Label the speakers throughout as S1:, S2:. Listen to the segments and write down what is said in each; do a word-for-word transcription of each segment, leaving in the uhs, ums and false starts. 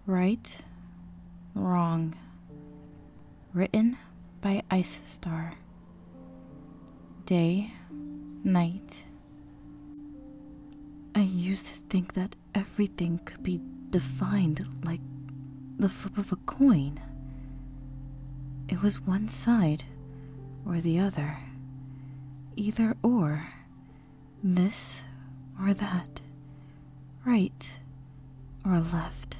S1: Right, Wrong. Written by Ice Star. Day, Night. I used to think that everything could be defined like the flip of a coin. It was one side or the other. Either or. This or that. Right or left.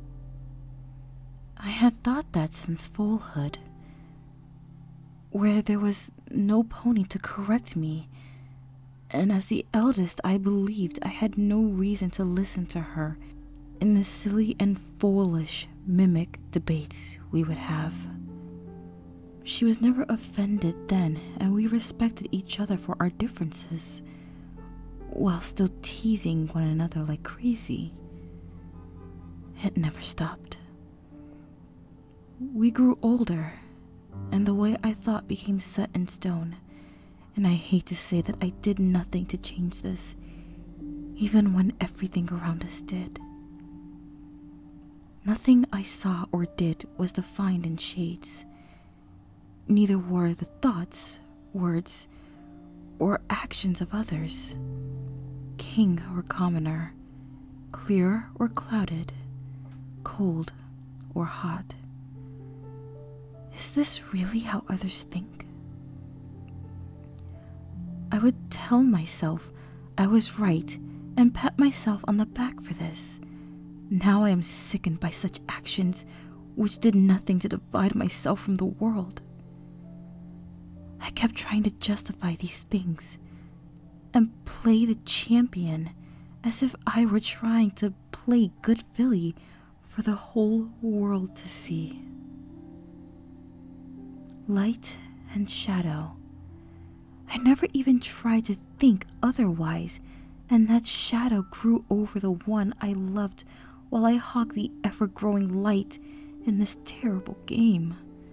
S1: I had thought that since foalhood, where there was no pony to correct me, and as the eldest I believed I had no reason to listen to her in the silly and foolish mimic debates we would have. She was never offended then, and we respected each other for our differences, while still teasing one another like crazy. It never stopped. We grew older, and the way I thought became set in stone, and I hate to say that I did nothing to change this, even when everything around us did. Nothing I saw or did was defined in shades. Neither were the thoughts, words, or actions of others, king or commoner, clear or clouded, cold or hot. Is this really how others think? I would tell myself I was right and pat myself on the back for this. Now I am sickened by such actions which did nothing to divide myself from the world. I kept trying to justify these things and play the champion as if I were trying to play good filly for the whole world to see. Light and shadow. I never even tried to think otherwise, and that shadow grew over the one I loved while I hogged the ever-growing light in this terrible game.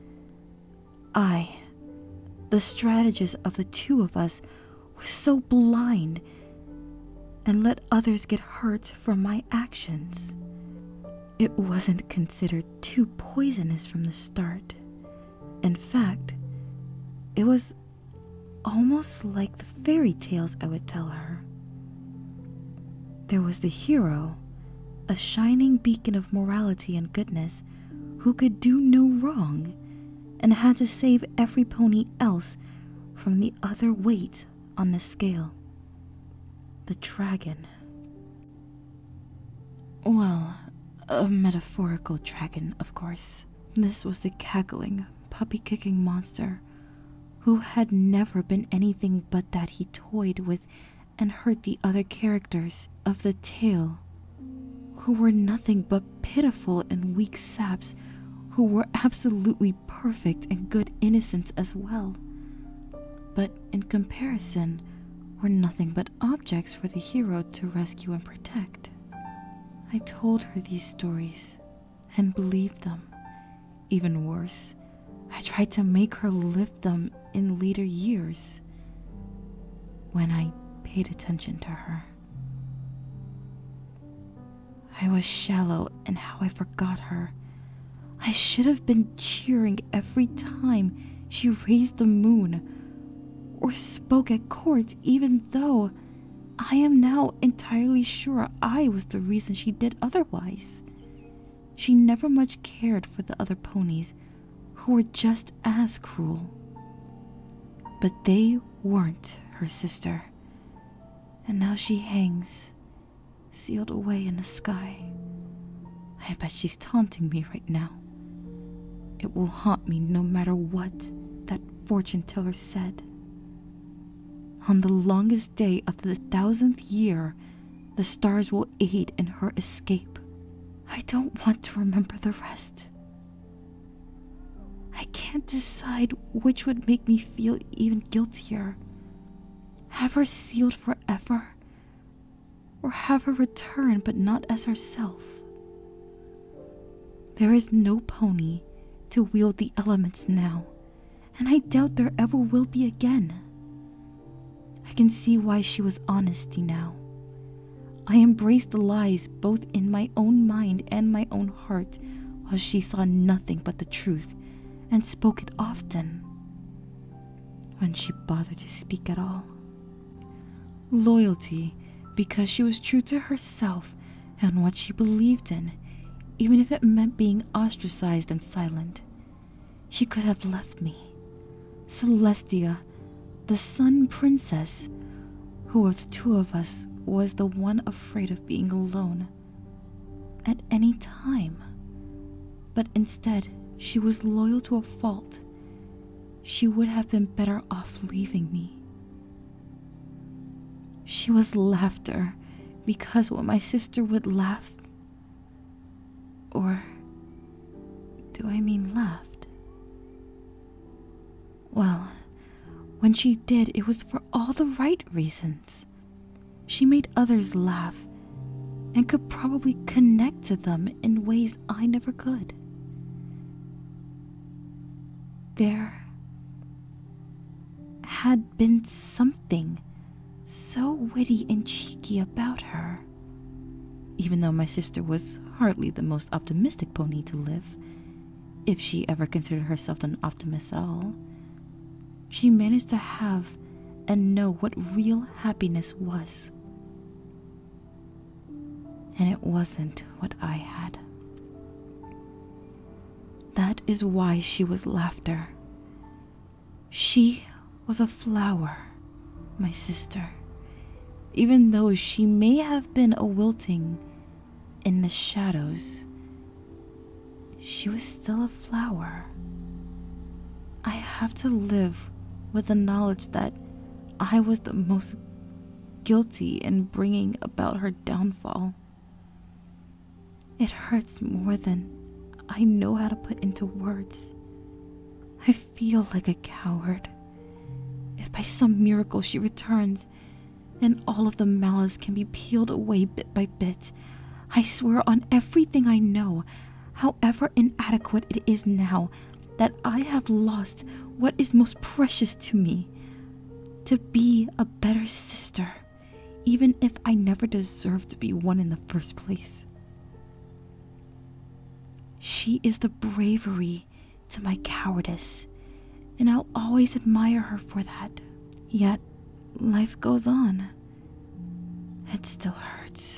S1: I, the strategist of the two of us, was so blind and let others get hurt from my actions. It wasn't considered too poisonous from the start. In fact, it was almost like the fairy tales I would tell her. There was the hero, a shining beacon of morality and goodness, who could do no wrong and had to save every pony else from the other weight on the scale. The dragon. Well, a metaphorical dragon, of course. This was the cackling, puppy-kicking monster who had never been anything but that he toyed with and hurt the other characters of the tale, who were nothing but pitiful and weak saps who were absolutely perfect and good innocents as well, but in comparison were nothing but objects for the hero to rescue and protect. I told her these stories and believed them. Even worse, I tried to make her live them in later years when I paid attention to her. I was shallow in how I forgot her. I should have been cheering every time she raised the moon or spoke at court, even though I am now entirely sure I was the reason she did otherwise. She never much cared for the other ponies, who were just as cruel. But they weren't her sister, and now she hangs, sealed away in the sky. I bet she's taunting me right now. It will haunt me no matter what that fortune teller said. On the longest day of the thousandth year, the stars will aid in her escape. I don't want to remember the rest. I can't decide which would make me feel even guiltier. Have her sealed forever, or have her return but not as herself. There is no pony to wield the elements now, and I doubt there ever will be again. I can see why she was honesty now. I embraced the lies both in my own mind and my own heart, while she saw nothing but the truth and spoke it often, when she bothered to speak at all. Loyalty, because she was true to herself and what she believed in, even if it meant being ostracized and silent. She could have left me. Celestia, the Sun Princess, who of the two of us was the one afraid of being alone at any time. But instead, she was loyal to a fault. She would have been better off leaving me. She was laughter, because when my sister would laugh, or do I mean laughed? Well, when she did, it was for all the right reasons. She made others laugh and could probably connect to them in ways I never could. There had been something so witty and cheeky about her. Even though my sister was hardly the most optimistic pony to live, if she ever considered herself an optimist at all, she managed to have and know what real happiness was. And it wasn't what I had. That is why she was laughter. She was a flower, my sister, even though she may have been a wilting in the shadows. She was still a flower. I have to live with the knowledge that I was the most guilty in bringing about her downfall. It hurts more than I know how to put into words. I feel like a coward. If by some miracle she returns and all of the malice can be peeled away bit by bit, I swear on everything I know, however inadequate it is now, that I have lost what is most precious to me, to be a better sister, even if I never deserved to be one in the first place. She is the bravery to my cowardice, and I'll always admire her for that. Yet, life goes on. It still hurts.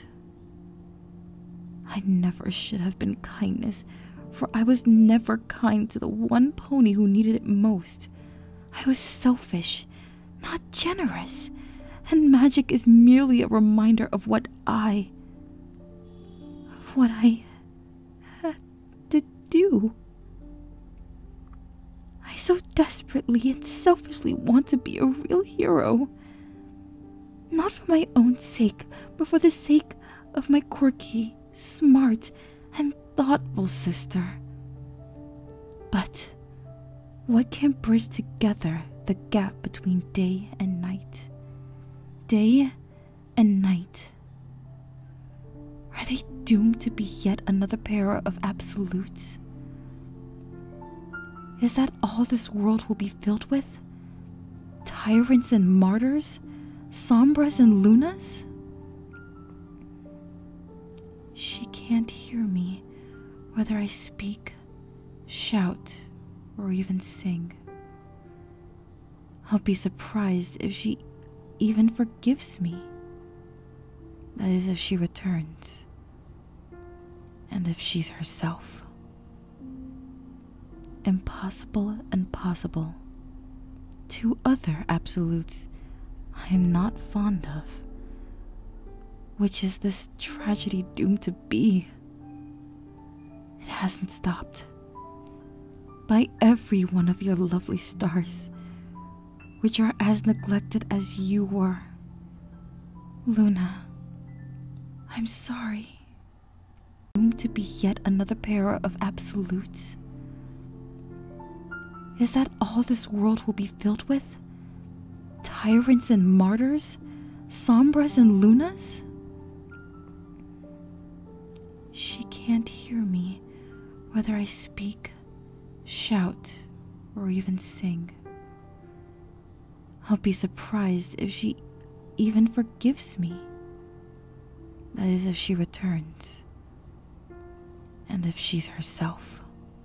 S1: I never should have been kindness, for I was never kind to the one pony who needed it most. I was selfish, not generous, and magic is merely a reminder of what I... of what I had to do. I so desperately and selfishly want to be a real hero. Not for my own sake, but for the sake of my quirky, smart, and thoughtful sister. But what can bridge together the gap between day and night? Day and night. Are they doomed to be yet another pair of absolutes? Is that all this world will be filled with? Tyrants and martyrs? Sombras and lunas? She can't hear me, whether I speak, shout, or even sing. I'll be surprised if she even forgives me. That is, if she returns. And if she's herself. Impossible and possible. Two other absolutes I am not fond of. Which is this tragedy doomed to be? It hasn't stopped. By every one of your lovely stars, which are as neglected as you were. Luna, I'm sorry. Doomed to be yet another pair of absolutes? Is that all this world will be filled with? Tyrants and martyrs? Sombras and lunas? She can't hear me, whether I speak, shout, or even sing. I'll be surprised if she even forgives me. That is, if she returns. And if she's herself.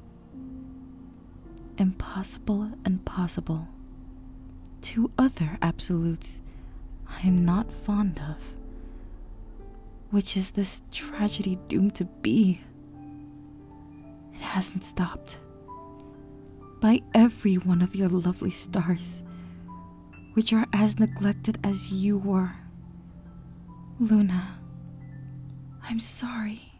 S1: Impossible and possible. Two other absolutes I am not fond of. Which is this tragedy doomed to be? It hasn't stopped. By every one of your lovely stars, which are as neglected as you were. Luna, I'm sorry.